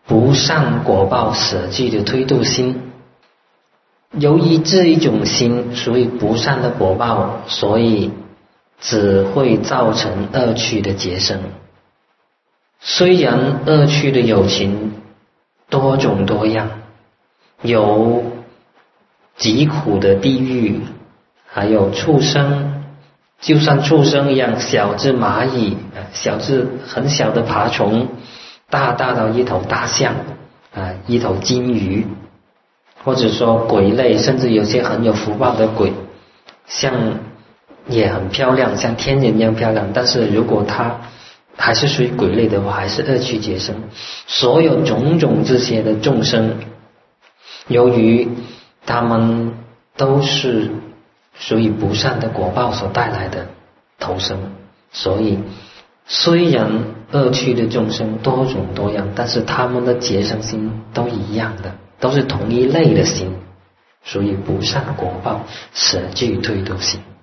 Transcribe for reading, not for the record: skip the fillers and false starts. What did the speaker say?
不善果报舍具的推度心。由于这一种心属于不善的果报，所以只会造成恶趣的结生。虽然恶趣的有情多种多样，有极苦的地狱，还有畜生，就算畜生一样，小至蚂蚁，小至很小的爬虫，大到一头大象，一头金鱼，或者说鬼类，甚至有些很有福报的鬼，像也很漂亮，像天人一样漂亮，但是如果它还是属于鬼类的话，还是恶趣结生。所有种种这些的众生，由于他们都是属于不善的果报所带来的投生，所以虽然恶趣的众生多种多样，但是他们的结生心都一样的，都是同一类的心，属于不善果报舍具推度心。